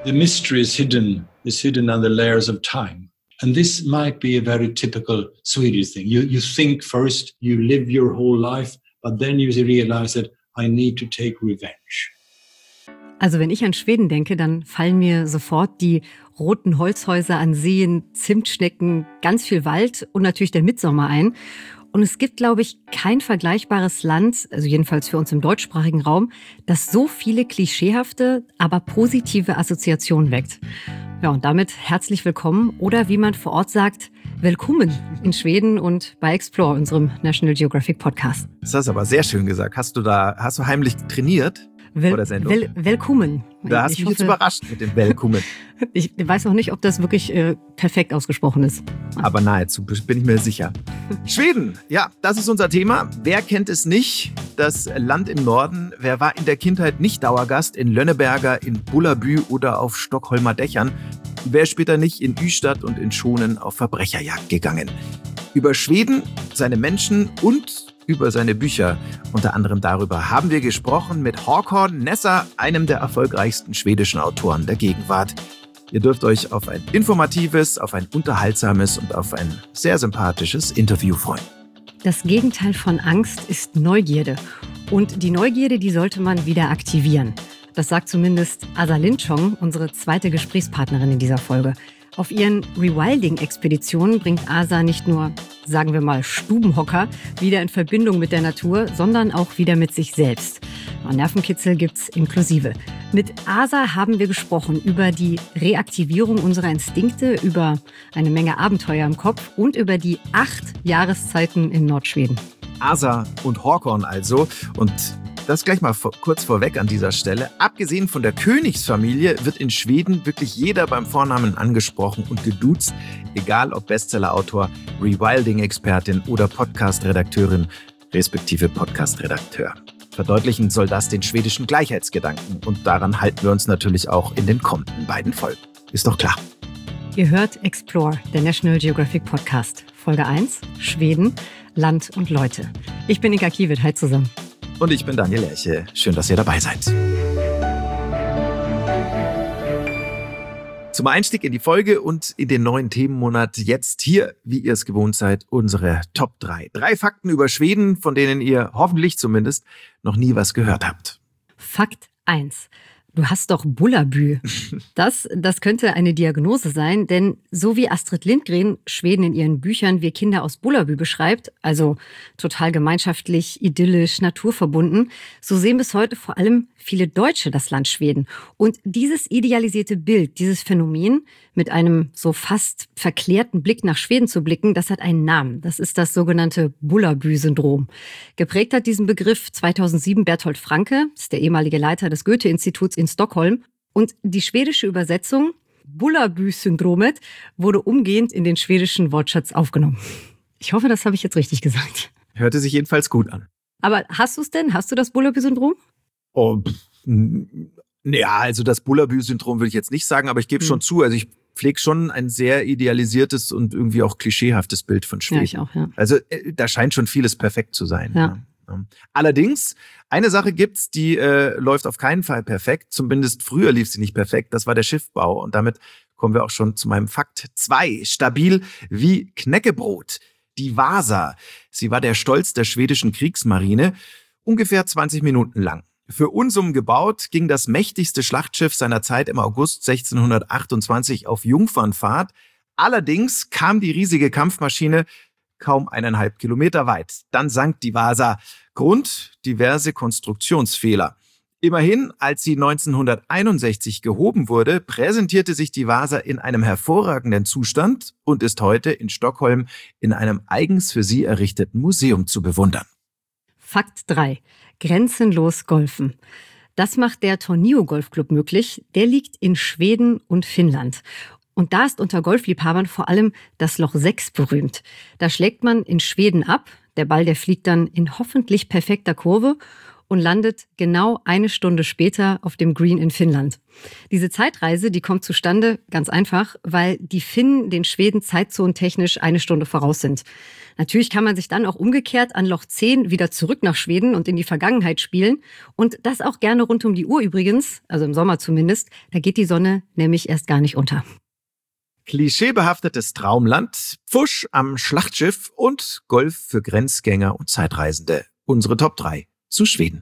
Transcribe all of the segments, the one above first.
The mystery is hidden under layers of time. And this might be a very typical Swedish thing. You think first, you live your whole life, but then you realize that I need to take revenge. Also wenn ich an Schweden denke, dann fallen mir sofort die roten Holzhäuser an Seen, Zimtschnecken, ganz viel Wald und natürlich der Mitsommer ein. Und es gibt, glaube ich, kein vergleichbares Land, also jedenfalls für uns im deutschsprachigen Raum, das so viele klischeehafte, aber positive Assoziationen weckt. Ja, und damit herzlich willkommen oder wie man vor Ort sagt, willkommen in Schweden und bei Explore, unserem National Geographic Podcast. Das hast du aber sehr schön gesagt. Hast du heimlich trainiert? Vor der Sendung? Willkommen. Da hast du mich jetzt überrascht mit dem Willkommen. Ich weiß noch nicht, ob das wirklich perfekt ausgesprochen ist. Aber nahezu, bin ich mir sicher. Schweden, ja, das ist unser Thema. Wer kennt es nicht? Das Land im Norden. Wer war in der Kindheit nicht Dauergast in Lönneberger, in Bullerbü oder auf Stockholmer Dächern? Wer ist später nicht in Ystad und in Schonen auf Verbrecherjagd gegangen? Über Schweden, seine Menschen und über seine Bücher, unter anderem darüber, haben wir gesprochen mit Håkan Nesser, einem der erfolgreichsten schwedischen Autoren der Gegenwart. Ihr dürft euch auf ein informatives, auf ein unterhaltsames und auf ein sehr sympathisches Interview freuen. Das Gegenteil von Angst ist Neugierde. Und die Neugierde, die sollte man wieder aktivieren. Das sagt zumindest Asa Lindschong, unsere zweite Gesprächspartnerin in dieser Folge. Auf ihren Rewilding-Expeditionen bringt Asa nicht nur, sagen wir mal, Stubenhocker wieder in Verbindung mit der Natur, sondern auch wieder mit sich selbst. Nervenkitzel gibt's inklusive. Mit Asa haben wir gesprochen über die Reaktivierung unserer Instinkte, über eine Menge Abenteuer im Kopf und über die 8 Jahreszeiten in Nordschweden. Asa und Håkan also. Und das gleich mal kurz vorweg an dieser Stelle. Abgesehen von der Königsfamilie wird in Schweden wirklich jeder beim Vornamen angesprochen und geduzt, egal ob Bestsellerautor, Rewilding-Expertin oder Podcast-Redakteurin, respektive Podcast-Redakteur. Verdeutlichen soll das den schwedischen Gleichheitsgedanken und daran halten wir uns natürlich auch in den kommenden beiden Folgen. Ist doch klar. Ihr hört Explore, der National Geographic Podcast. Folge 1, Schweden, Land und Leute. Ich bin Inka Kiewit, hi zusammen. Und ich bin Daniel Lerche. Schön, dass ihr dabei seid. Zum Einstieg in die Folge und in den neuen Themenmonat jetzt hier, wie ihr es gewohnt seid, unsere Top 3. 3 Fakten über Schweden, von denen ihr hoffentlich zumindest noch nie was gehört habt. Fakt 1. Du hast doch Bullerbü. Das könnte eine Diagnose sein, denn so wie Astrid Lindgren Schweden in ihren Büchern Wir Kinder aus Bullerbü beschreibt, also total gemeinschaftlich, idyllisch, naturverbunden, so sehen bis heute vor allem viele Deutsche das Land Schweden. Und dieses idealisierte Bild, dieses Phänomen, mit einem so fast verklärten Blick nach Schweden zu blicken, das hat einen Namen. Das ist das sogenannte Bullerbü-Syndrom. Geprägt hat diesen Begriff 2007 Bertolt Franke, das ist der ehemalige Leiter des Goethe-Instituts in Stockholm. Und die schwedische Übersetzung, Bullerbü-Syndromet, wurde umgehend in den schwedischen Wortschatz aufgenommen. Ich hoffe, das habe ich jetzt richtig gesagt. Hörte sich jedenfalls gut an. Aber hast du es denn? Hast du das Bullerbü-Syndrom? Oh, ja, also das Bullerbü-Syndrom würde ich jetzt nicht sagen, aber ich gebe schon zu, also ich pflege schon ein sehr idealisiertes und irgendwie auch klischeehaftes Bild von Schweden. Ja, ich auch, ja. Also da scheint schon vieles perfekt zu sein. Ja. Ja. Allerdings, eine Sache gibt's, die läuft auf keinen Fall perfekt. Zumindest früher lief sie nicht perfekt. Das war der Schiffbau. Und damit kommen wir auch schon zu meinem Fakt 2. Stabil wie Knäckebrot. Die Vasa. Sie war der Stolz der schwedischen Kriegsmarine. Ungefähr 20 Minuten lang. Für Unsummen gebaut, ging das mächtigste Schlachtschiff seiner Zeit im August 1628 auf Jungfernfahrt. Allerdings kam die riesige Kampfmaschine kaum 1,5 Kilometer weit. Dann sank die Vasa. Grund: diverse Konstruktionsfehler. Immerhin, als sie 1961 gehoben wurde, präsentierte sich die Vasa in einem hervorragenden Zustand und ist heute in Stockholm in einem eigens für sie errichteten Museum zu bewundern. Fakt 3. Grenzenlos golfen. Das macht der Tornio Golfclub möglich. Der liegt in Schweden und Finnland. Und da ist unter Golfliebhabern vor allem das Loch 6 berühmt. Da schlägt man in Schweden ab. Der Ball, der fliegt dann in hoffentlich perfekter Kurve. und landet genau 1 Stunde später auf dem Green in Finnland. Diese Zeitreise, die kommt zustande, ganz einfach, weil die Finnen den Schweden zeitzonentechnisch 1 Stunde voraus sind. Natürlich kann man sich dann auch umgekehrt an Loch 10 wieder zurück nach Schweden und in die Vergangenheit spielen. Und das auch gerne rund um die Uhr übrigens, also im Sommer zumindest. Da geht die Sonne nämlich erst gar nicht unter. Klischeebehaftetes Traumland, Pfusch am Schlachtschiff und Golf für Grenzgänger und Zeitreisende. Unsere Top 3 zu Schweden.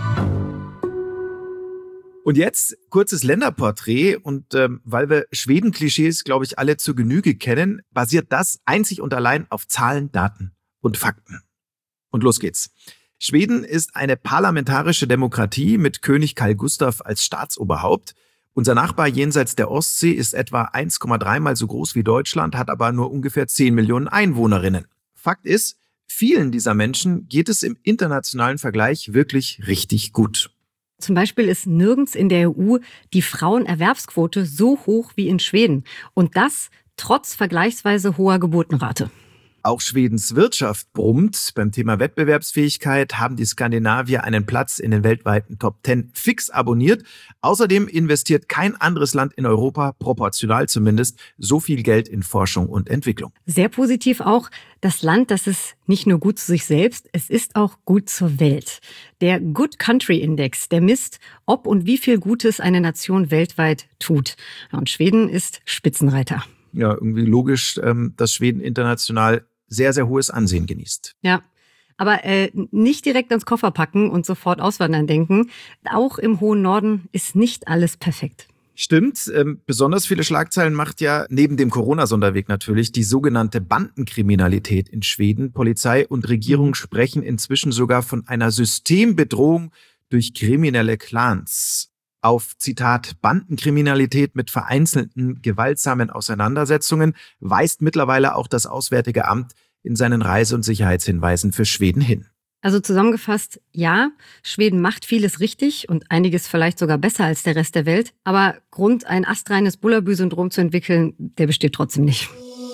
Und jetzt kurzes Länderporträt und weil wir Schweden-Klischees, glaube ich, alle zur Genüge kennen, basiert das einzig und allein auf Zahlen, Daten und Fakten. Und los geht's. Schweden ist eine parlamentarische Demokratie mit König Carl Gustaf als Staatsoberhaupt. Unser Nachbar jenseits der Ostsee ist etwa 1,3 Mal so groß wie Deutschland, hat aber nur ungefähr 10 Millionen Einwohnerinnen. Fakt ist, vielen dieser Menschen geht es im internationalen Vergleich wirklich richtig gut. Zum Beispiel ist nirgends in der EU die Frauenerwerbsquote so hoch wie in Schweden. Und das trotz vergleichsweise hoher Geburtenrate. Auch Schwedens Wirtschaft brummt. Beim Thema Wettbewerbsfähigkeit haben die Skandinavier einen Platz in den weltweiten Top 10 fix abonniert. Außerdem investiert kein anderes Land in Europa, proportional zumindest, so viel Geld in Forschung und Entwicklung. Sehr positiv auch, das Land, das ist nicht nur gut zu sich selbst, es ist auch gut zur Welt. Der Good Country Index, der misst, ob und wie viel Gutes eine Nation weltweit tut. Und Schweden ist Spitzenreiter. Ja, irgendwie logisch, dass Schweden international sehr, sehr hohes Ansehen genießt. Ja, aber nicht direkt ans Koffer packen und sofort auswandern denken. Auch im hohen Norden ist nicht alles perfekt. Stimmt, besonders viele Schlagzeilen macht ja neben dem Corona-Sonderweg natürlich die sogenannte Bandenkriminalität in Schweden. Polizei und Regierung sprechen inzwischen sogar von einer Systembedrohung durch kriminelle Clans. Auf, Zitat, Bandenkriminalität mit vereinzelten, gewaltsamen Auseinandersetzungen weist mittlerweile auch das Auswärtige Amt in seinen Reise- und Sicherheitshinweisen für Schweden hin. Also zusammengefasst, ja, Schweden macht vieles richtig und einiges vielleicht sogar besser als der Rest der Welt. Aber Grund, ein astreines Bullabü-Syndrom zu entwickeln, der besteht trotzdem nicht.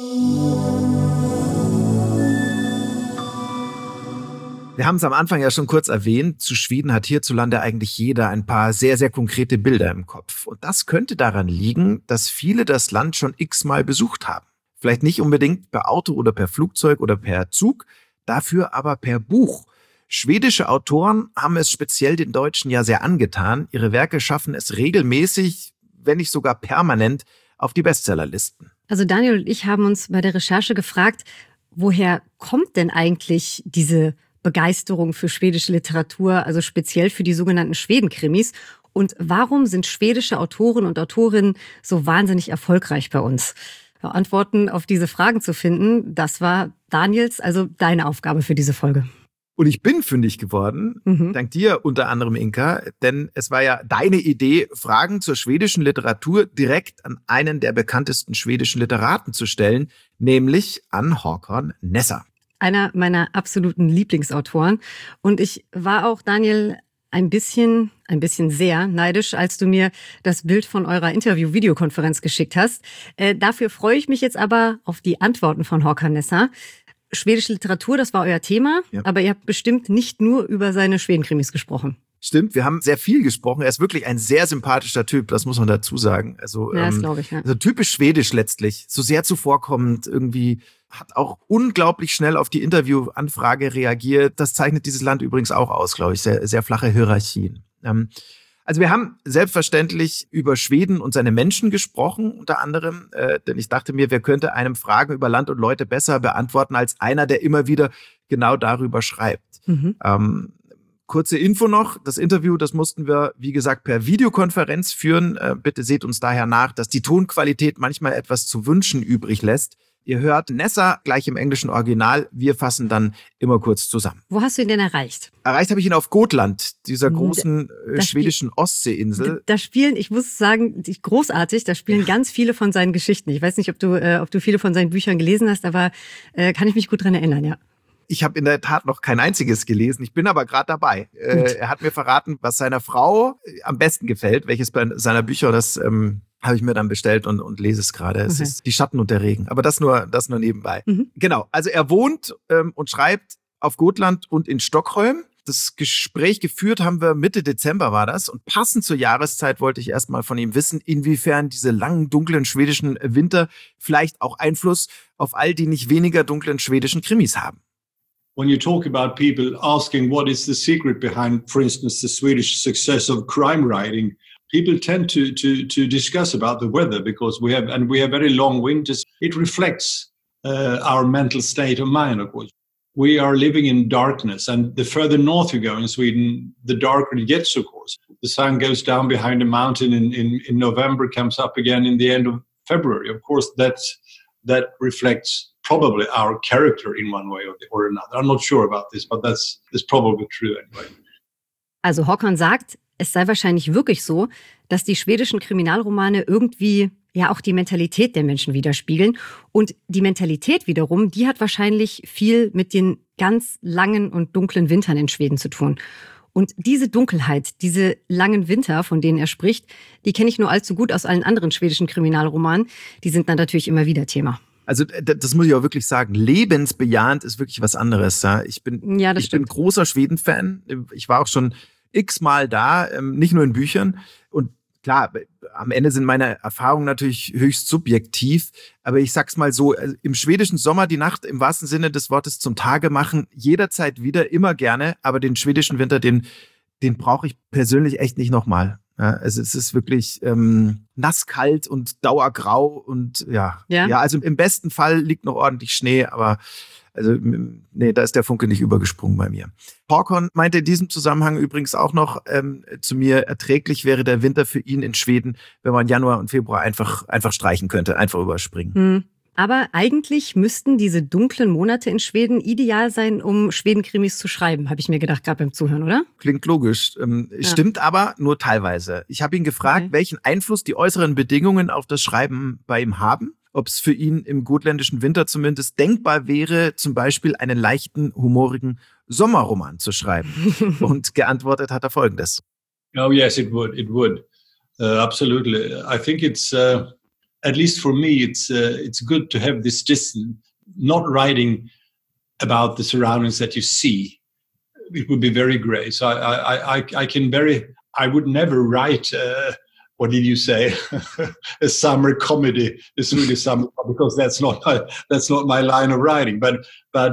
Wir haben es am Anfang ja schon kurz erwähnt, zu Schweden hat hierzulande eigentlich jeder ein paar sehr, sehr konkrete Bilder im Kopf. Und das könnte daran liegen, dass viele das Land schon x-mal besucht haben. Vielleicht nicht unbedingt per Auto oder per Flugzeug oder per Zug, dafür aber per Buch. Schwedische Autoren haben es speziell den Deutschen ja sehr angetan. Ihre Werke schaffen es regelmäßig, wenn nicht sogar permanent, auf die Bestsellerlisten. Also Daniel und ich haben uns bei der Recherche gefragt, woher kommt denn eigentlich diese Begeisterung für schwedische Literatur, also speziell für die sogenannten Schweden-Krimis? Und warum sind schwedische Autoren und Autorinnen so wahnsinnig erfolgreich bei uns? Antworten auf diese Fragen zu finden, das war Daniels, also deine Aufgabe für diese Folge. Und ich bin fündig geworden, dank dir unter anderem, Inka, denn es war ja deine Idee, Fragen zur schwedischen Literatur direkt an einen der bekanntesten schwedischen Literaten zu stellen, nämlich an Håkan Nesser. Einer meiner absoluten Lieblingsautoren. Und ich war auch, Daniel, ein bisschen sehr neidisch, als du mir das Bild von eurer Interview-Videokonferenz geschickt hast. Dafür freue ich mich jetzt aber auf die Antworten von Håkan Nesser. Schwedische Literatur, das war euer Thema, ja. Aber ihr habt bestimmt nicht nur über seine Schwedenkrimis gesprochen. Stimmt, wir haben sehr viel gesprochen. Er ist wirklich ein sehr sympathischer Typ, das muss man dazu sagen. Also, ja, das glaube ich, ja. Also typisch schwedisch letztlich, so sehr zuvorkommend, irgendwie hat auch unglaublich schnell auf die Interviewanfrage reagiert. Das zeichnet dieses Land übrigens auch aus, glaube ich, sehr, sehr flache Hierarchien. Also wir haben selbstverständlich über Schweden und seine Menschen gesprochen, unter anderem, denn ich dachte mir, wer könnte einem Fragen über Land und Leute besser beantworten als einer, der immer wieder genau darüber schreibt. Kurze Info noch, das Interview, das mussten wir, wie gesagt, per Videokonferenz führen. Bitte seht uns daher nach, dass die Tonqualität manchmal etwas zu wünschen übrig lässt. Ihr hört Nesser gleich im englischen Original. Wir fassen dann immer kurz zusammen. Wo hast du ihn denn erreicht? Erreicht habe ich ihn auf Gotland, dieser großen schwedischen Ostseeinsel. Da spielen, ich muss sagen, großartig, da spielen ganz viele von seinen Geschichten. Ich weiß nicht, ob du viele von seinen Büchern gelesen hast, aber kann ich mich gut dran erinnern, ja. Ich habe in der Tat noch kein einziges gelesen. Ich bin aber gerade dabei. Er hat mir verraten, was seiner Frau am besten gefällt, welches bei seiner Bücher, das habe ich mir dann bestellt und lese es gerade. Es ist Die Schatten und der Regen. Aber das nur nebenbei. Genau. Also er wohnt und schreibt auf Gotland und in Stockholm. Das Gespräch geführt haben wir Mitte Dezember war das. Und passend zur Jahreszeit wollte ich erstmal von ihm wissen, inwiefern diese langen, dunklen schwedischen Winter vielleicht auch Einfluss auf all die nicht weniger dunklen schwedischen Krimis haben. When you talk about people asking what is the secret behind, for instance, the Swedish success of crime writing, people tend to discuss about the weather because we have very long winters. It reflects our mental state of mind, of course. We are living in darkness, and the further north you go in Sweden, the darker it gets, of course. The sun goes down behind a mountain in November, comes up again in the end of February. Of course, that reflects probably our character in one way or another. I'm not sure about this, but that's probably true anyway. Also Håkan sagt, es sei wahrscheinlich wirklich so, dass die schwedischen Kriminalromane irgendwie ja auch die Mentalität der Menschen widerspiegeln. Und die Mentalität wiederum, die hat wahrscheinlich viel mit den ganz langen und dunklen Wintern in Schweden zu tun. Und diese Dunkelheit, diese langen Winter, von denen er spricht, die kenne ich nur allzu gut aus allen anderen schwedischen Kriminalromanen. Die sind dann natürlich immer wieder Thema. Also das muss ich auch wirklich sagen, lebensbejahend ist wirklich was anderes. Ja? Ich bin großer Schweden-Fan. Ich war auch schon x-mal da, nicht nur in Büchern. Und klar, am Ende sind meine Erfahrungen natürlich höchst subjektiv. Aber ich sag's mal so, im schwedischen Sommer die Nacht im wahrsten Sinne des Wortes zum Tage machen, jederzeit wieder, immer gerne. Aber den schwedischen Winter, den brauche ich persönlich echt nicht nochmal. Ja, also es ist wirklich nasskalt und dauergrau und ja, also im besten Fall liegt noch ordentlich Schnee, aber also da ist der Funke nicht übergesprungen bei mir. Håkan meinte in diesem Zusammenhang übrigens auch noch zu mir, erträglich wäre der Winter für ihn in Schweden, wenn man Januar und Februar einfach streichen könnte, einfach überspringen. Aber eigentlich müssten diese dunklen Monate in Schweden ideal sein, um Schweden-Krimis zu schreiben, habe ich mir gedacht, gerade beim Zuhören, oder? Klingt logisch. Stimmt aber nur teilweise. Ich habe ihn gefragt, welchen Einfluss die äußeren Bedingungen auf das Schreiben bei ihm haben. Ob es für ihn im gotländischen Winter zumindest denkbar wäre, zum Beispiel einen leichten, humorigen Sommerroman zu schreiben. Und geantwortet hat er Folgendes. Oh yes, it would. Absolutely. I think it's... At least for me, it's good to have this distance, not writing about the surroundings that you see. It would be very great. So I would never write, what did you say, a summer comedy, a Swedish summer, because that's not my line of writing. But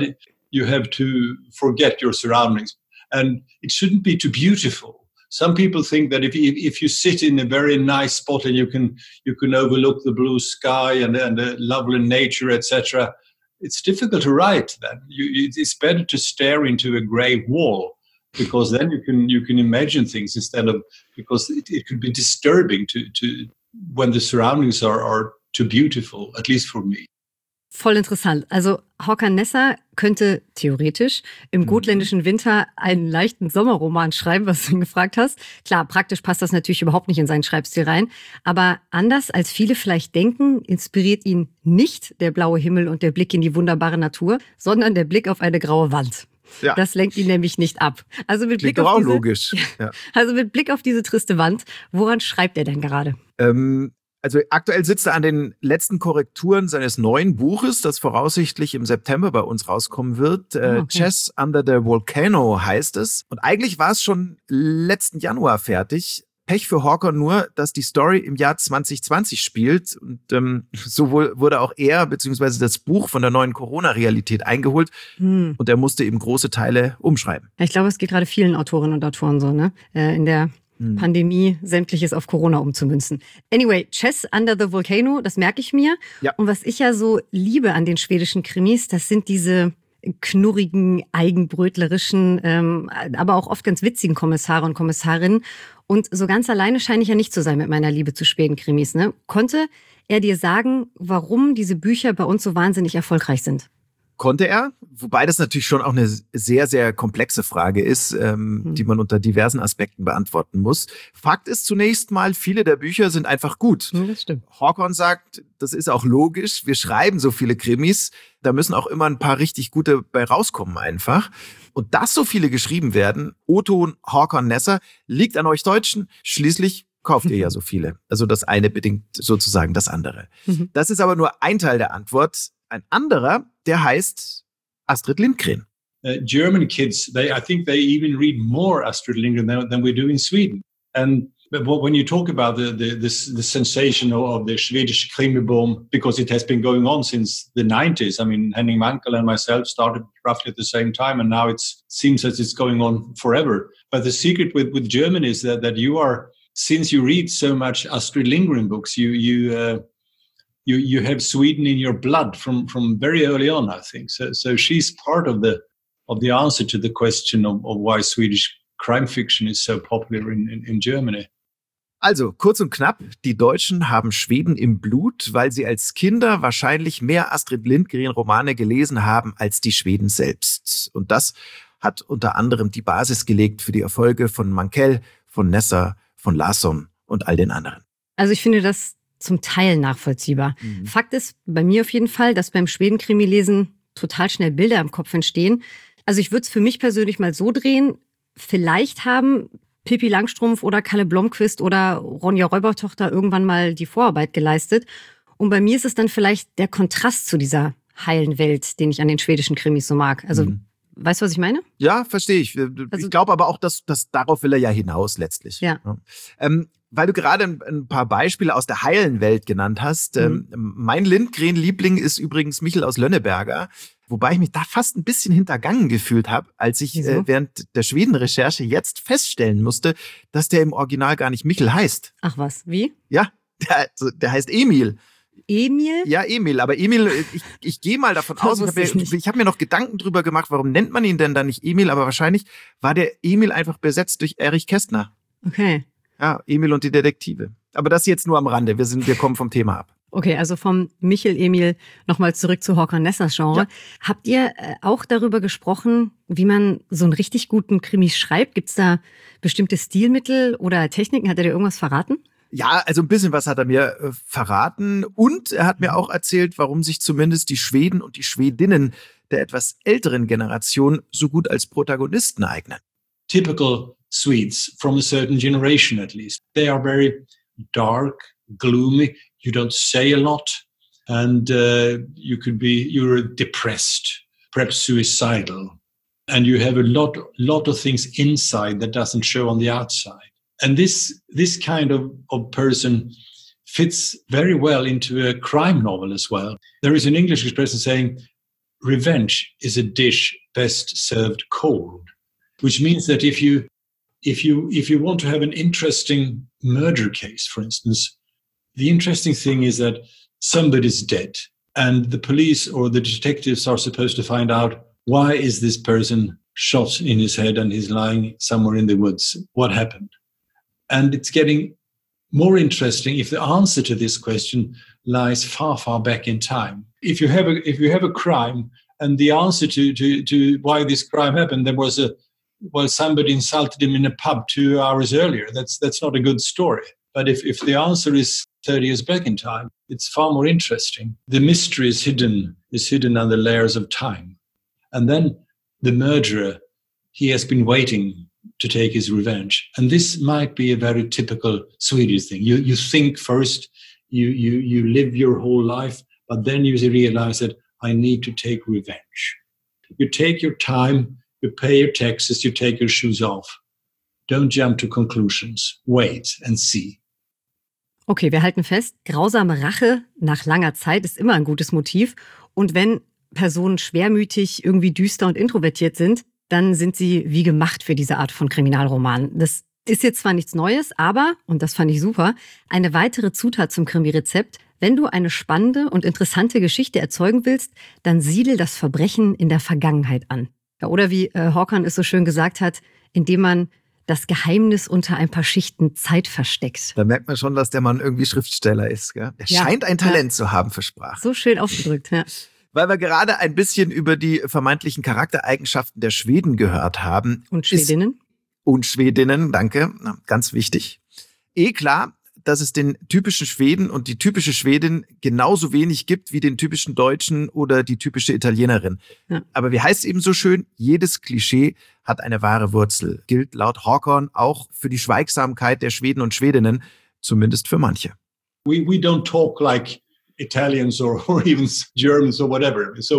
you have to forget your surroundings, and it shouldn't be too beautiful. Some people think that if you sit in a very nice spot and you can overlook the blue sky and the lovely nature, etc., it's difficult to write. Then it's better to stare into a grey wall, because then you can imagine things instead of, because it could be disturbing to when the surroundings are too beautiful, at least for me. Voll interessant. Also Håkan Nesser könnte theoretisch im gotländischen Winter einen leichten Sommerroman schreiben, was du ihn gefragt hast. Klar, praktisch passt das natürlich überhaupt nicht in seinen Schreibstil rein. Aber anders als viele vielleicht denken, inspiriert ihn nicht der blaue Himmel und der Blick in die wunderbare Natur, sondern der Blick auf eine graue Wand. Ja. Das lenkt ihn nämlich nicht ab. Also mit Blick auf logisch. Ja. Also mit Blick auf diese triste Wand, woran schreibt er denn gerade? Also aktuell sitzt er an den letzten Korrekturen seines neuen Buches, das voraussichtlich im September bei uns rauskommen wird. Chess Under the Volcano heißt es. Und eigentlich war es schon letzten Januar fertig. Pech für Håkan nur, dass die Story im Jahr 2020 spielt. Und so wurde auch er bzw. das Buch von der neuen Corona-Realität eingeholt. Und er musste eben große Teile umschreiben. Ich glaube, es geht gerade vielen Autorinnen und Autoren so, ne? In der Pandemie sämtliches auf Corona umzumünzen. Anyway, Chess Under the Volcano, das merke ich mir. Ja. Und was ich ja so liebe an den schwedischen Krimis, das sind diese knurrigen, eigenbrötlerischen, aber auch oft ganz witzigen Kommissare und Kommissarinnen. Und so ganz alleine scheine ich ja nicht zu sein mit meiner Liebe zu Schweden-Krimis. Ne? Konnte er dir sagen, warum diese Bücher bei uns so wahnsinnig erfolgreich sind? Konnte er, wobei das natürlich schon auch eine sehr, sehr komplexe Frage ist, die man unter diversen Aspekten beantworten muss. Fakt ist zunächst mal, viele der Bücher sind einfach gut. Das stimmt. Håkan sagt, das ist auch logisch, wir schreiben so viele Krimis, da müssen auch immer ein paar richtig gute bei rauskommen einfach. Und dass so viele geschrieben werden, O-Ton Håkan Nesser, liegt an euch Deutschen, schließlich kauft ihr ja so viele. Also das eine bedingt sozusagen das andere. Das ist aber nur ein Teil der Antwort. Ein anderer, der heißt Astrid Lindgren. German kids, I think they even read more Astrid Lindgren than we do in Sweden. And when you talk about the sensation of the Swedish Krimi-boom, because it has been going on since the 90s. I mean, Henning Mankell and myself started roughly at the same time, and now it seems as it's going on forever. But the secret with German is that you are, since you read so much Astrid Lindgren books, you have Sweden in your blood from very early on, I think. So she's part of the answer to the question of why Swedish crime fiction is so popular in Germany. Also, kurz und knapp, die Deutschen haben Schweden im Blut, weil sie als Kinder wahrscheinlich mehr Astrid Lindgren-Romane gelesen haben als die Schweden selbst. Und das hat unter anderem die Basis gelegt für die Erfolge von Mankell, von Nesser, von Larsson und all den anderen. Also ich finde das zum Teil nachvollziehbar. Fakt ist bei mir auf jeden Fall, dass beim Schweden-Krimi-Lesen total schnell Bilder im Kopf entstehen. Also ich würde es für mich persönlich mal so drehen, vielleicht haben Pippi Langstrumpf oder Kalle Blomqvist oder Ronja Räubertochter irgendwann mal die Vorarbeit geleistet. Und bei mir ist es dann vielleicht der Kontrast zu dieser heilen Welt, den ich an den schwedischen Krimis so mag. Also, weißt du, was ich meine? Ja, verstehe ich. Ich glaube aber auch, dass darauf will er ja hinaus letztlich. Ja. Weil du gerade ein paar Beispiele aus der heilen Welt genannt hast. Mein Lindgren-Liebling ist übrigens Michel aus Lönneberger. Wobei ich mich da fast ein bisschen hintergangen gefühlt habe, als ich während der Schweden-Recherche jetzt feststellen musste, dass der im Original gar nicht Michel heißt. Ach was, wie? Ja, der heißt Emil. Emil? Ja, Emil. Aber Emil, ich gehe mal davon aus, ich habe mir noch Gedanken drüber gemacht, warum nennt man ihn denn dann nicht Emil? Aber wahrscheinlich war der Emil einfach besetzt durch Erich Kästner. Okay. Ja, Emil und die Detektive. Aber das jetzt nur am Rande. Wir kommen vom Thema ab. Okay, also vom Michel Emil nochmal zurück zu Håkan Nessers Genre. Ja. Habt ihr auch darüber gesprochen, wie man so einen richtig guten Krimi schreibt? Gibt's da bestimmte Stilmittel oder Techniken? Hat er dir irgendwas verraten? Ja, also ein bisschen was hat er mir verraten. Und er hat mir auch erzählt, warum sich zumindest die Schweden und die Schwedinnen der etwas älteren Generation so gut als Protagonisten eignen. Typical Swedes from a certain generation at least. They are very dark, gloomy. You don't say a lot, and you're depressed, perhaps suicidal, and you have a lot of things inside that doesn't show on the outside. And this kind of person fits very well into a crime novel as well. There is an English expression saying, "Revenge is a dish best served cold," which means that if you want to have an interesting murder case, for instance. The interesting thing is that somebody's dead and the police or the detectives are supposed to find out why is this person shot in his head and he's lying somewhere in the woods. What happened? And it's getting more interesting if the answer to this question lies far, far back in time. If you have a crime and the answer to why this crime happened, there was somebody insulted him in a pub 2 hours earlier. That's not a good story. But if the answer is 30 years back in time, it's far more interesting. The mystery is hidden under layers of time. And then the murderer, he has been waiting to take his revenge. And this might be a very typical Swedish thing. You think first, you live your whole life, but then you realize that I need to take revenge. You take your time, you pay your taxes, you take your shoes off. Don't jump to conclusions. Wait and see. Okay, wir halten fest, grausame Rache nach langer Zeit ist immer ein gutes Motiv. Und wenn Personen schwermütig, irgendwie düster und introvertiert sind, dann sind sie wie gemacht für diese Art von Kriminalroman. Das ist jetzt zwar nichts Neues, aber, und das fand ich super, eine weitere Zutat zum Krimi-Rezept. Wenn du eine spannende und interessante Geschichte erzeugen willst, dann siedel das Verbrechen in der Vergangenheit an. Ja, oder wie Håkan es so schön gesagt hat, indem man das Geheimnis unter ein paar Schichten Zeit versteckt. Da merkt man schon, dass der Mann irgendwie Schriftsteller ist. Gell? Er scheint ein Talent zu haben für Sprache. So schön ausgedrückt, ja. Weil wir gerade ein bisschen über die vermeintlichen Charaktereigenschaften der Schweden gehört haben. Und Schwedinnen. Und Schwedinnen, danke, ganz wichtig. Klar, dass es den typischen Schweden und die typische Schwedin genauso wenig gibt wie den typischen Deutschen oder die typische Italienerin. Ja. Aber wie heißt es eben so schön, jedes Klischee hat eine wahre Wurzel. Gilt laut Håkan auch für die Schweigsamkeit der Schweden und Schwedinnen, zumindest für manche. We don't talk like Italians or even Germans or whatever. So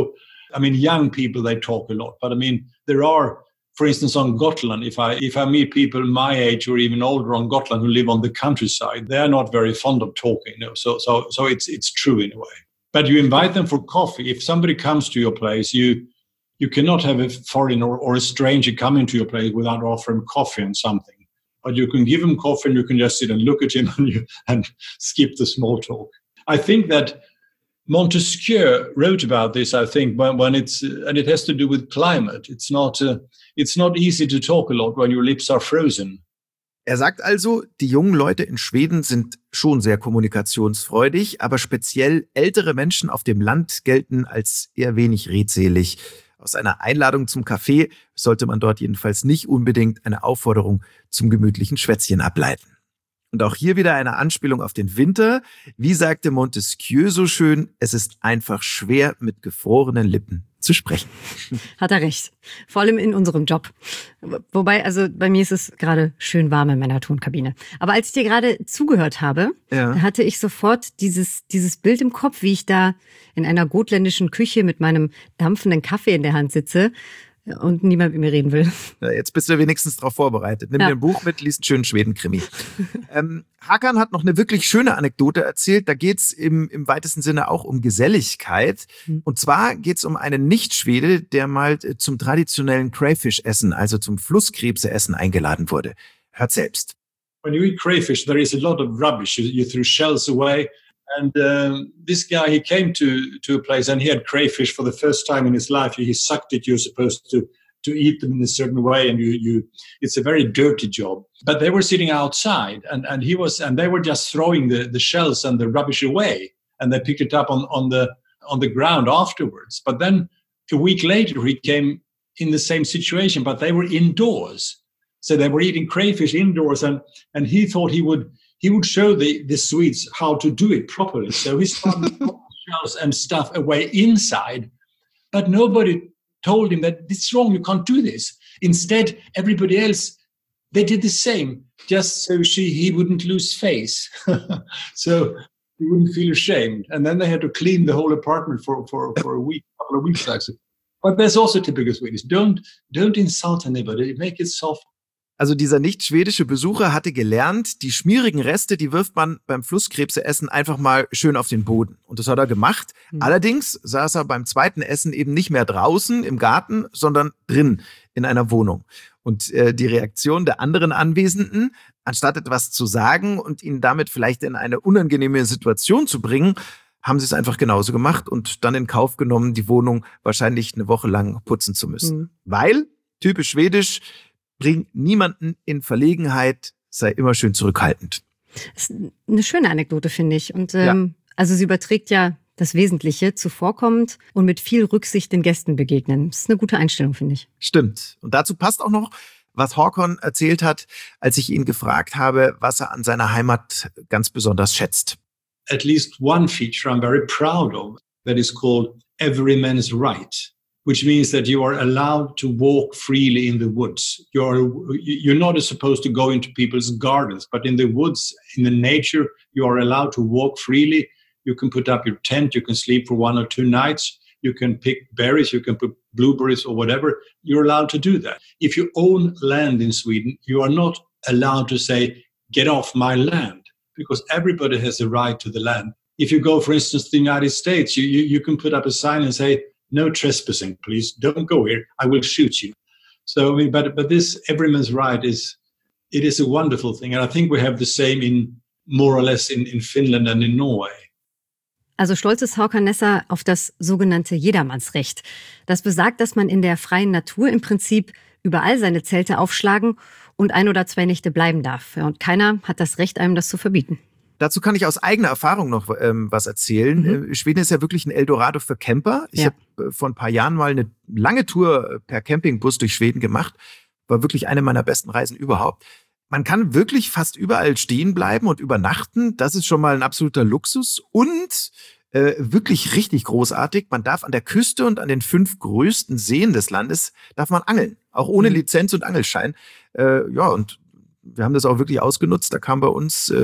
I mean, young people, they talk a lot. But I mean, there are, for instance, on Gotland, if I meet people my age or even older on Gotland who live on the countryside, they are not very fond of talking. So it's true in a way. But you invite them for coffee. If somebody comes to your place, you cannot have a foreigner or a stranger come into your place without offering coffee and something. But you can give him coffee and you can just sit and look at him and skip the small talk. I think that Montesquieu wrote about this, I think, when and it has to do with climate. It's not easy to talk a lot when your lips are frozen. Er sagt also, die jungen Leute in Schweden sind schon sehr kommunikationsfreudig, aber speziell ältere Menschen auf dem Land gelten als eher wenig redselig. Aus einer Einladung zum Kaffee sollte man dort jedenfalls nicht unbedingt eine Aufforderung zum gemütlichen Schwätzchen ableiten. Und auch hier wieder eine Anspielung auf den Winter. Wie sagte Montesquieu so schön, es ist einfach schwer, mit gefrorenen Lippen zu sprechen. Hat er recht. Vor allem in unserem Job. Wobei, also bei mir ist es gerade schön warm in meiner Tonkabine. Aber als ich dir gerade zugehört habe, da hatte ich sofort dieses Bild im Kopf, wie ich da in einer gotländischen Küche mit meinem dampfenden Kaffee in der Hand sitze und niemand mit mir reden will. Ja, jetzt bist du wenigstens darauf vorbereitet. Nimm dir ein Buch mit, liest einen schönen Schweden-Krimi. Hakan hat noch eine wirklich schöne Anekdote erzählt. Da geht's im weitesten Sinne auch um Geselligkeit. Und zwar geht's um einen Nicht-Schwede, der mal zum traditionellen Crayfish-Essen, also zum Flusskrebse-Essen eingeladen wurde. Hört selbst. When you eat crayfish, there is a lot of rubbish. You throw shells away. And this guy, he came to a place and he had crayfish for the first time in his life. He sucked it. You're supposed to eat them in a certain way, and it's a very dirty job. But they were sitting outside, and they were just throwing the shells and the rubbish away, and they picked it up on the ground afterwards. But then a week later, he came in the same situation, but they were indoors, so they were eating crayfish indoors, and he thought he would show the Swedes how to do it properly. So he started throwing shells and stuff away inside, but nobody told him that it's wrong, you can't do this. Instead, everybody else, they did the same, just so he wouldn't lose face. So he wouldn't feel ashamed. And then they had to clean the whole apartment for a week, couple of weeks actually. But that's also typical Swedish. Don't insult anybody, make it soft. Also dieser nicht-schwedische Besucher hatte gelernt, die schmierigen Reste, die wirft man beim Flusskrebseessen einfach mal schön auf den Boden. Und das hat er gemacht. Allerdings saß er beim zweiten Essen eben nicht mehr draußen im Garten, sondern drin in einer Wohnung. Und die Reaktion der anderen Anwesenden, anstatt etwas zu sagen und ihn damit vielleicht in eine unangenehme Situation zu bringen, haben sie es einfach genauso gemacht und dann in Kauf genommen, die Wohnung wahrscheinlich eine Woche lang putzen zu müssen. Weil, typisch schwedisch, bring niemanden in Verlegenheit, sei immer schön zurückhaltend. Das ist eine schöne Anekdote, finde ich. Und also sie überträgt ja das Wesentliche, zuvorkommend und mit viel Rücksicht den Gästen begegnen. Das ist eine gute Einstellung, finde ich. Stimmt. Und dazu passt auch noch, was Håkon erzählt hat, als ich ihn gefragt habe, was er an seiner Heimat ganz besonders schätzt. At least one feature I'm very proud of, that is called every man's right. Which means that you are allowed to walk freely in the woods. You're not supposed to go into people's gardens, but in the woods, in the nature, you are allowed to walk freely. You can put up your tent, you can sleep for 1 or 2 nights, you can pick berries, you can put blueberries or whatever. You're allowed to do that. If you own land in Sweden, you are not allowed to say, get off my land, because everybody has a right to the land. If you go, for instance, to the United States, you can put up a sign and say, no trespassing, please. Don't go here. I will shoot you. So, but this every man's right is a wonderful thing, and I think we have the same in more or less in Finland and in Norway. Also stolz ist Håkan Nesser auf das sogenannte Jedermannsrecht. Das besagt, dass man in der freien Natur im Prinzip überall seine Zelte aufschlagen und 1 oder 2 Nächte bleiben darf. Und keiner hat das Recht, einem das zu verbieten. Dazu kann ich aus eigener Erfahrung noch was erzählen. Schweden ist ja wirklich ein Eldorado für Camper. Ich habe vor ein paar Jahren mal eine lange Tour per Campingbus durch Schweden gemacht. War wirklich eine meiner besten Reisen überhaupt. Man kann wirklich fast überall stehen bleiben und übernachten. Das ist schon mal ein absoluter Luxus. Und wirklich richtig großartig, man darf an der Küste und an den 5 größten Seen des Landes darf man angeln. Auch ohne Lizenz und Angelschein. Und wir haben das auch wirklich ausgenutzt. Da kam bei uns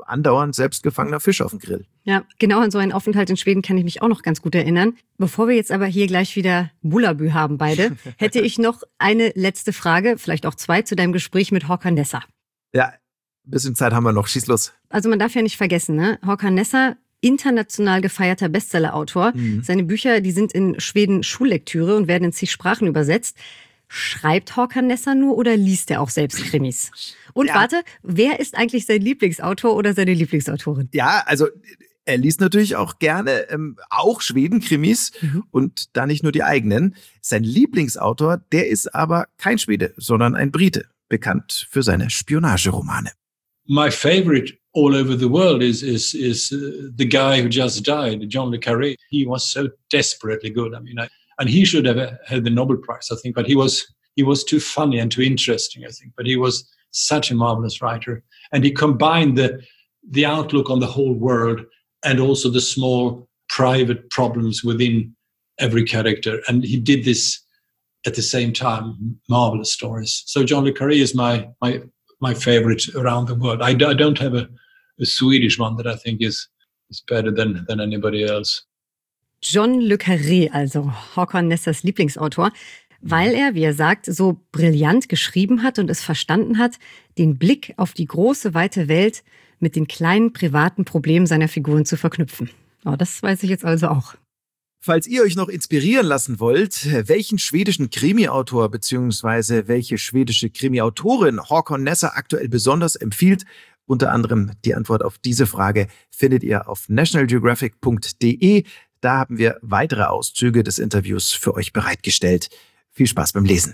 andauernd selbstgefangener Fisch auf dem Grill. Ja, genau an so einen Aufenthalt in Schweden kann ich mich auch noch ganz gut erinnern. Bevor wir jetzt aber hier gleich wieder Bullabü haben beide, hätte ich noch eine letzte Frage, vielleicht auch 2, zu deinem Gespräch mit Håkan Nesser. Ja, ein bisschen Zeit haben wir noch. Schieß los. Also man darf ja nicht vergessen, ne? Håkan Nesser, international gefeierter Bestsellerautor. Seine Bücher, die sind in Schweden Schullektüre und werden in zig Sprachen übersetzt. Schreibt Håkan Nesser nur oder liest er auch selbst Krimis? Und warte, wer ist eigentlich sein Lieblingsautor oder seine Lieblingsautorin? Ja, also er liest natürlich auch gerne auch Schweden-Krimis und da nicht nur die eigenen. Sein Lieblingsautor, der ist aber kein Schwede, sondern ein Brite, bekannt für seine Spionageromane. My favorite all over the world is the guy who just died, John le Carré. He was so desperately good. I mean, and he should have had the Nobel Prize, I think, but he was too funny and too interesting, I think. But he was such a marvelous writer, and he combined the outlook on the whole world and also the small private problems within every character. And he did this at the same time, marvelous stories. So John le Carré is my favorite around the world. I don't have a Swedish one that I think is better than anybody else. John le Carré, also Håkan Nessers Lieblingsautor, weil er, wie er sagt, so brillant geschrieben hat und es verstanden hat, den Blick auf die große, weite Welt mit den kleinen, privaten Problemen seiner Figuren zu verknüpfen. Oh, das weiß ich jetzt also auch. Falls ihr euch noch inspirieren lassen wollt, welchen schwedischen Krimi-Autor bzw. welche schwedische Krimi-Autorin Håkan Nesser aktuell besonders empfiehlt, unter anderem die Antwort auf diese Frage findet ihr auf nationalgeographic.de. Da haben wir weitere Auszüge des Interviews für euch bereitgestellt. Viel Spaß beim Lesen.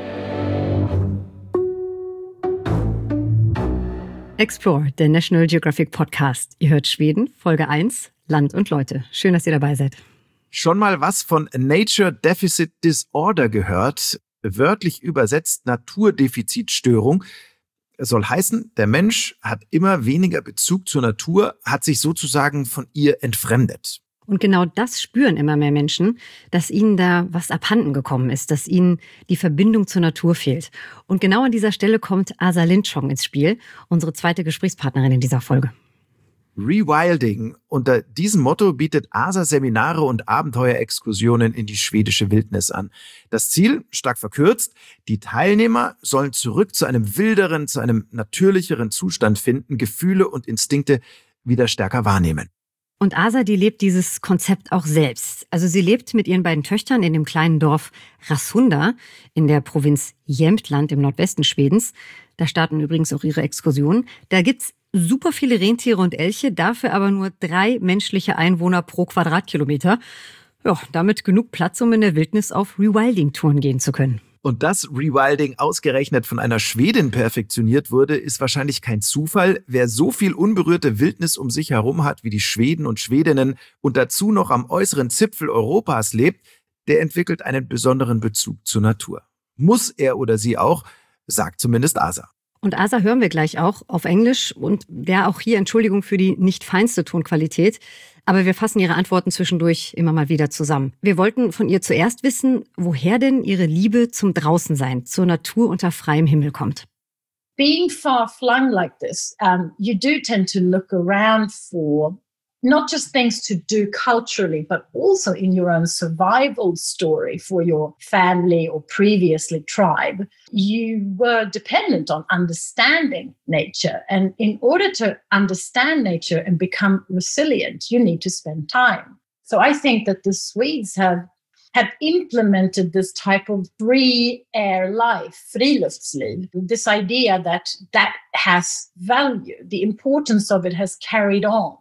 Explore, der National Geographic Podcast. Ihr hört Schweden, Folge 1, Land und Leute. Schön, dass ihr dabei seid. Schon mal was von Nature Deficit Disorder gehört? Wörtlich übersetzt Naturdefizitstörung. Es soll heißen, der Mensch hat immer weniger Bezug zur Natur, hat sich sozusagen von ihr entfremdet. Und genau das spüren immer mehr Menschen, dass ihnen da was abhanden gekommen ist, dass ihnen die Verbindung zur Natur fehlt. Und genau an dieser Stelle kommt Asa Lindschong ins Spiel, unsere zweite Gesprächspartnerin in dieser Folge. Rewilding. Unter diesem Motto bietet Asa Seminare und Abenteuerexkursionen in die schwedische Wildnis an. Das Ziel, stark verkürzt, die Teilnehmer sollen zurück zu einem wilderen, zu einem natürlicheren Zustand finden, Gefühle und Instinkte wieder stärker wahrnehmen. Und Asa, die lebt dieses Konzept auch selbst. Also sie lebt mit ihren beiden Töchtern in dem kleinen Dorf Rasunda in der Provinz Jämtland im Nordwesten Schwedens. Da starten übrigens auch ihre Exkursionen. Da gibt's super viele Rentiere und Elche, dafür aber nur 3 menschliche Einwohner pro Quadratkilometer. Ja, damit genug Platz, um in der Wildnis auf Rewilding-Touren gehen zu können. Und dass Rewilding ausgerechnet von einer Schwedin perfektioniert wurde, ist wahrscheinlich kein Zufall. Wer so viel unberührte Wildnis um sich herum hat wie die Schweden und Schwedinnen und dazu noch am äußeren Zipfel Europas lebt, der entwickelt einen besonderen Bezug zur Natur. Muss er oder sie auch, sagt zumindest Asa. Und Asa hören wir gleich auch auf Englisch und auch hier Entschuldigung für die nicht feinste Tonqualität. Aber wir fassen ihre Antworten zwischendurch immer mal wieder zusammen. Wir wollten von ihr zuerst wissen, woher denn ihre Liebe zum Draußensein, zur Natur unter freiem Himmel kommt. Being far flung like this, you do tend to look around for not just things to do culturally, but also in your own survival story for your family or previously tribe. You were dependent on understanding nature. And in order to understand nature and become resilient, you need to spend time. So I think that the Swedes have implemented this type of free air life, friluftsliv, this idea that has value. The importance of it has carried on.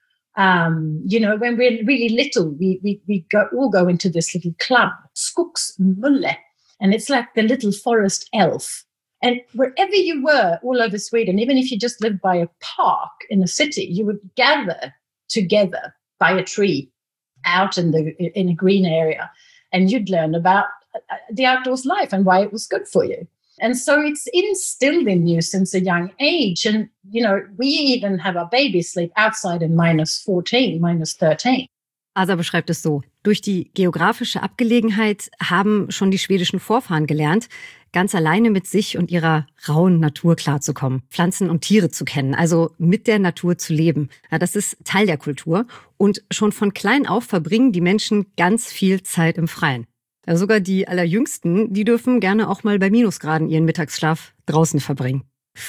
When we're really little, we all go into this little club, Skogsmulle, and it's like the little forest elf. And wherever you were all over Sweden, even if you just lived by a park in a city, you would gather together by a tree out in a green area, and you'd learn about the outdoors life and why it was good for you. And so it's instilled in you since a young age. And, we even have our babies sleep outside in -14, -13. Asa beschreibt es so. Durch die geografische Abgelegenheit haben schon die schwedischen Vorfahren gelernt, ganz alleine mit sich und ihrer rauen Natur klarzukommen, Pflanzen und Tiere zu kennen, also mit der Natur zu leben. Ja, das ist Teil der Kultur. Und schon von klein auf verbringen die Menschen ganz viel Zeit im Freien. Ja, sogar die Allerjüngsten, die dürfen gerne auch mal bei Minusgraden ihren Mittagsschlaf draußen verbringen.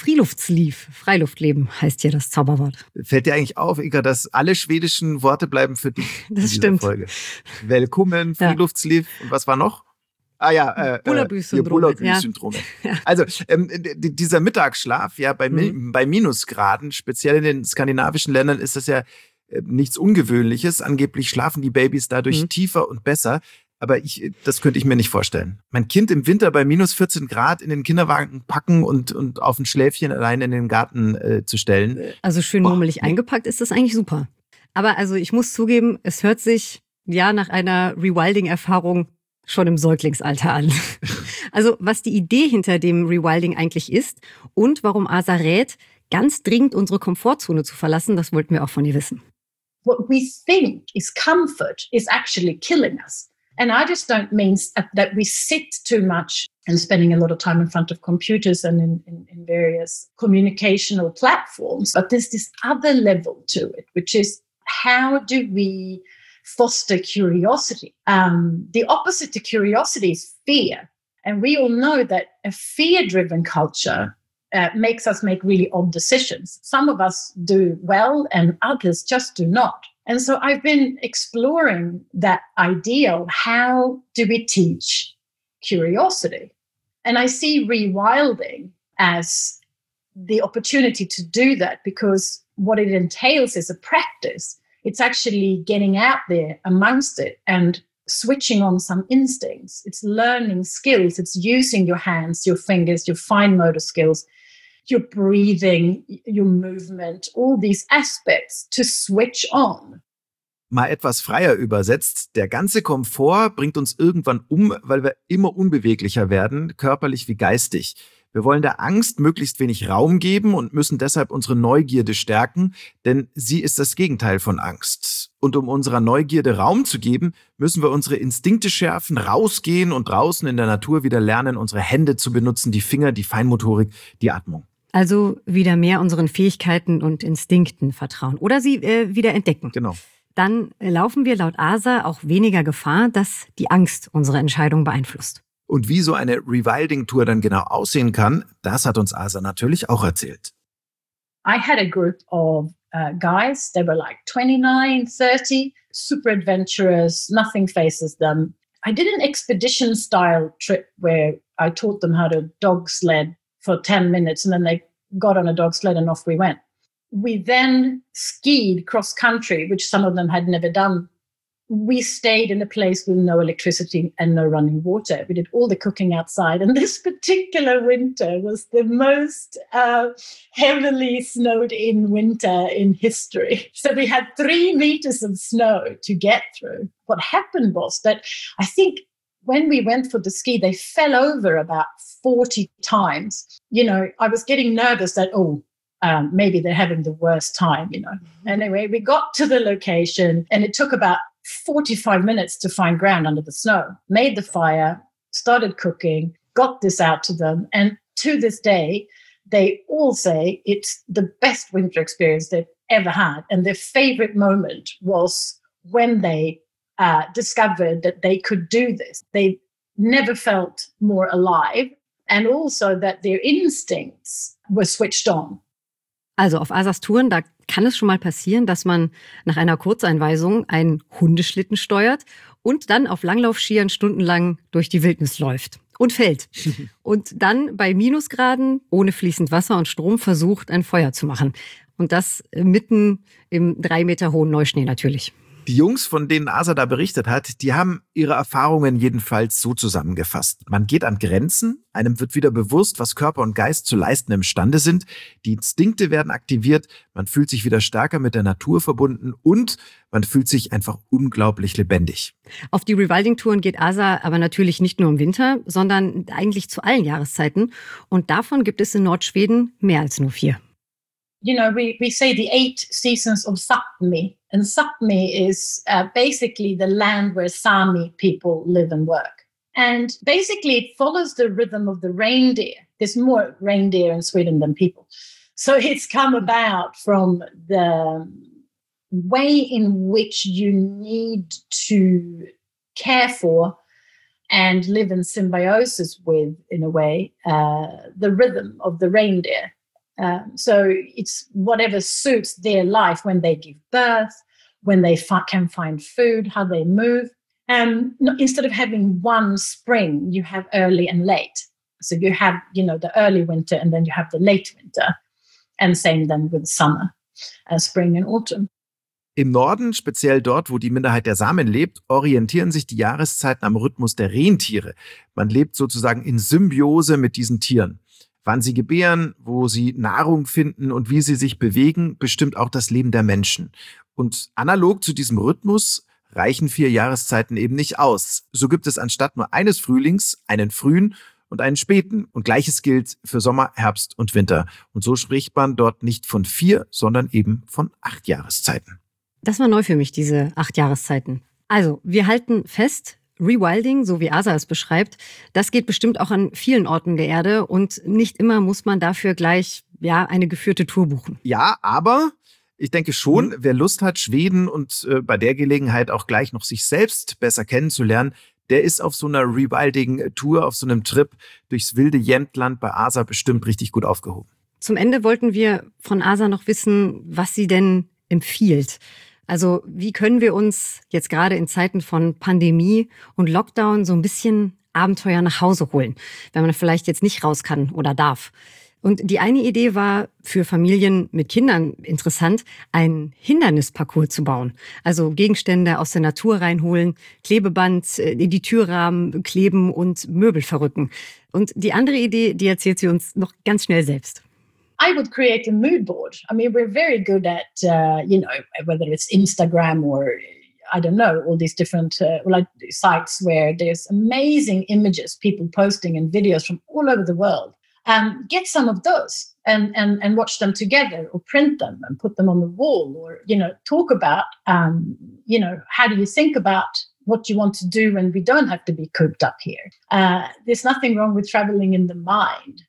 Friluftleben heißt hier das Zauberwort. Fällt dir eigentlich auf, Inga, dass alle schwedischen Worte bleiben für dich in Das dieser stimmt. Folge? Willkommen, Friluftsliv und was war noch? Bullabü-Syndrom. Bullabü-Syndrom. Ja. Also dieser Mittagsschlaf, ja, bei Minusgraden, speziell in den skandinavischen Ländern, ist das ja nichts Ungewöhnliches. Angeblich schlafen die Babys dadurch tiefer und besser. Aber das könnte ich mir nicht vorstellen. Mein Kind im Winter bei minus 14 Grad in den Kinderwagen packen und auf ein Schläfchen allein in den Garten zu stellen. Also schön mummelig eingepackt ist das eigentlich super. Aber also ich muss zugeben, es hört sich ja nach einer Rewilding-Erfahrung schon im Säuglingsalter an. Also was die Idee hinter dem Rewilding eigentlich ist und warum Asa rät, ganz dringend unsere Komfortzone zu verlassen, das wollten wir auch von ihr wissen. What we think is comfort is actually killing us. And I just don't mean that we sit too much and spending a lot of time in front of computers and in various communicational platforms. But there's this other level to it, which is how do we foster curiosity? The opposite to curiosity is fear. And we all know that a fear-driven culture makes us make really odd decisions. Some of us do well and others just do not. And so I've been exploring that idea of how do we teach curiosity? And I see rewilding as the opportunity to do that because what it entails is a practice. It's actually getting out there amongst it and switching on some instincts. It's learning skills. It's using your hands, your fingers, your fine motor skills, your breathing, your movement, all these aspects to switch on. Mal etwas freier übersetzt, der ganze Komfort bringt uns irgendwann weil wir immer unbeweglicher werden, körperlich wie geistig. Wir wollen der Angst möglichst wenig Raum geben und müssen deshalb unsere Neugierde stärken, denn sie ist das Gegenteil von Angst. Und um unserer Neugierde Raum zu geben, müssen wir unsere Instinkte schärfen, rausgehen und draußen in der Natur wieder lernen, unsere Hände zu benutzen, die Finger, die Feinmotorik, die Atmung. Also wieder mehr unseren Fähigkeiten und Instinkten vertrauen oder sie wieder entdecken. Genau. Dann laufen wir laut Asa auch weniger Gefahr, dass die Angst unsere Entscheidung beeinflusst. Und wie so eine Rewilding-Tour dann genau aussehen kann, das hat uns Asa natürlich auch erzählt. I had a group of guys. They were like 29, 30, super adventurous, nothing faces them. I did an expedition-style trip where I taught them how to dog sled for 10 minutes and then they got on a dog sled and off we went. We then skied cross-country, which some of them had never done. We stayed in a place with no electricity and no running water. We did all the cooking outside. And this particular winter was the most heavily snowed in winter in history. So we had 3 meters of snow to get through. What happened was that I think when we went for the ski, they fell over about 40 times. You know, I was getting nervous that, maybe they're having the worst time, you know. Anyway, we got to the location and it took about 45 minutes to find ground under the snow, made the fire, started cooking, got this out to them. And to this day, they all say it's the best winter experience they've ever had. And their favorite moment was when they discovered that they could do this. They never felt more alive and also that their instincts were switched on. Also auf Asas Touren, da kann es schon mal passieren, dass man nach einer Kurzeinweisung einen Hundeschlitten steuert und dann auf Langlaufskiern stundenlang durch die Wildnis läuft und fällt. Und dann bei Minusgraden ohne fließend Wasser und Strom versucht, ein Feuer zu machen. Und das mitten im 3 Meter hohen Neuschnee natürlich. Die Jungs, von denen Asa da berichtet hat, die haben ihre Erfahrungen jedenfalls so zusammengefasst. Man geht an Grenzen, einem wird wieder bewusst, was Körper und Geist zu leisten imstande sind, die Instinkte werden aktiviert, man fühlt sich wieder stärker mit der Natur verbunden und man fühlt sich einfach unglaublich lebendig. Auf die Rewilding-Touren geht Asa aber natürlich nicht nur im Winter, sondern eigentlich zu allen Jahreszeiten. Und davon gibt es in Nordschweden mehr als nur 4. You know, we say the 8 seasons of Sápmi. And Sápmi is basically the land where Sami people live and work. And basically, it follows the rhythm of the reindeer. There's more reindeer in Sweden than people. So it's come about from the way in which you need to care for and live in symbiosis with, in a way, the rhythm of the reindeer. So it's whatever suits their life when they give birth, when they can find food, how they move. Instead of having one spring, you have early and late. So you have, the early winter and then you have the late winter. And same then with summer, spring and autumn. Im Norden, speziell dort, wo die Minderheit der Samen lebt, orientieren sich die Jahreszeiten am Rhythmus der Rentiere. Man lebt sozusagen in Symbiose mit diesen Tieren. Wann sie gebären, wo sie Nahrung finden und wie sie sich bewegen, bestimmt auch das Leben der Menschen. Und analog zu diesem Rhythmus reichen 4 Jahreszeiten eben nicht aus. So gibt es anstatt nur eines Frühlings einen frühen und einen späten. Und Gleiches gilt für Sommer, Herbst und Winter. Und so spricht man dort nicht von 4, sondern eben von 8 Jahreszeiten. Das war neu für mich, diese 8 Jahreszeiten. Also, wir halten fest, Rewilding, so wie Asa es beschreibt, das geht bestimmt auch an vielen Orten der Erde und nicht immer muss man dafür gleich eine geführte Tour buchen. Ja, aber ich denke schon, wer Lust hat, Schweden und bei der Gelegenheit auch gleich noch sich selbst besser kennenzulernen, der ist auf so einer Rewilding-Tour, auf so einem Trip durchs wilde Jämtland bei Asa bestimmt richtig gut aufgehoben. Zum Ende wollten wir von Asa noch wissen, was sie denn empfiehlt. Also wie können wir uns jetzt gerade in Zeiten von Pandemie und Lockdown so ein bisschen Abenteuer nach Hause holen, wenn man vielleicht jetzt nicht raus kann oder darf. Und die eine Idee war für Familien mit Kindern interessant, einen Hindernisparcours zu bauen. Also Gegenstände aus der Natur reinholen, Klebeband in die Türrahmen kleben und Möbel verrücken. Und die andere Idee, die erzählt sie uns noch ganz schnell selbst. I would create a mood board. I mean, we're very good at, whether it's Instagram or, I don't know, all these different sites where there's amazing images, people posting and videos from all over the world. Get some of those and watch them together or print them and put them on the wall or, talk about, how do you think about what you want to do when we don't have to be cooped up here? There's nothing wrong with traveling in the mind.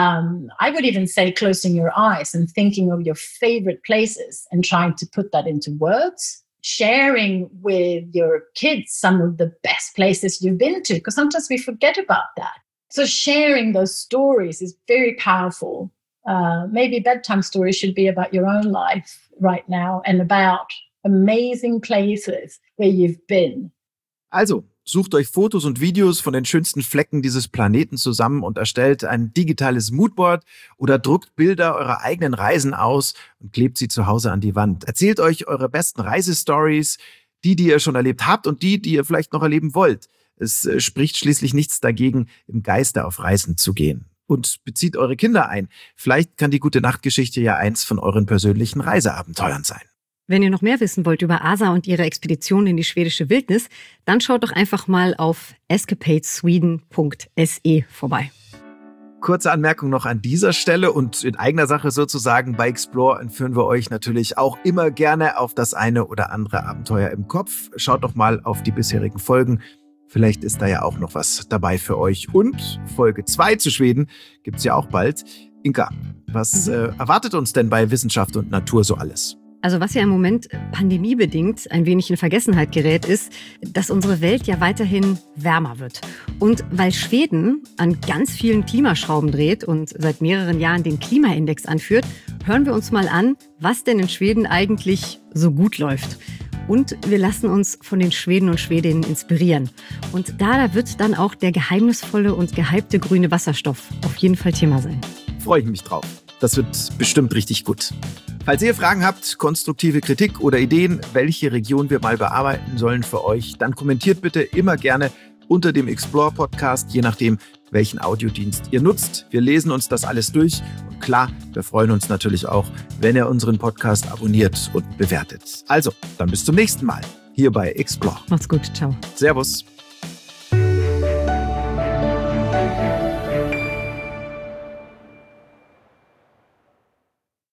I would even say closing your eyes and thinking of your favorite places and trying to put that into words, sharing with your kids some of the best places you've been to, because sometimes we forget about that. So sharing those stories is very powerful. Maybe bedtime stories should be about your own life right now and about amazing places where you've been. Also, sucht euch Fotos und Videos von den schönsten Flecken dieses Planeten zusammen und erstellt ein digitales Moodboard oder druckt Bilder eurer eigenen Reisen aus und klebt sie zu Hause an die Wand. Erzählt euch eure besten Reisestories, die ihr schon erlebt habt und die ihr vielleicht noch erleben wollt. Es spricht schließlich nichts dagegen, im Geiste auf Reisen zu gehen. Und bezieht eure Kinder ein. Vielleicht kann die Gute-Nacht-Geschichte ja eins von euren persönlichen Reiseabenteuern sein. Wenn ihr noch mehr wissen wollt über Asa und ihre Expedition in die schwedische Wildnis, dann schaut doch einfach mal auf escapadesweden.se vorbei. Kurze Anmerkung noch an dieser Stelle und in eigener Sache sozusagen, bei Explore entführen wir euch natürlich auch immer gerne auf das eine oder andere Abenteuer im Kopf. Schaut doch mal auf die bisherigen Folgen. Vielleicht ist da ja auch noch was dabei für euch. Und Folge 2 zu Schweden gibt's ja auch bald. Inka, was erwartet uns denn bei Wissenschaft und Natur so alles? Also was ja im Moment pandemiebedingt ein wenig in Vergessenheit gerät, ist, dass unsere Welt ja weiterhin wärmer wird. Und weil Schweden an ganz vielen Klimaschrauben dreht und seit mehreren Jahren den Klimaindex anführt, hören wir uns mal an, was denn in Schweden eigentlich so gut läuft. Und wir lassen uns von den Schweden und Schwedinnen inspirieren. Und da wird dann auch der geheimnisvolle und gehypte grüne Wasserstoff auf jeden Fall Thema sein. Freue ich mich drauf. Das wird bestimmt richtig gut. Falls ihr Fragen habt, konstruktive Kritik oder Ideen, welche Region wir mal bearbeiten sollen für euch, dann kommentiert bitte immer gerne unter dem Explore-Podcast, je nachdem, welchen Audiodienst ihr nutzt. Wir lesen uns das alles durch und klar, wir freuen uns natürlich auch, wenn ihr unseren Podcast abonniert und bewertet. Also, dann bis zum nächsten Mal hier bei Explore. Macht's gut, ciao. Servus.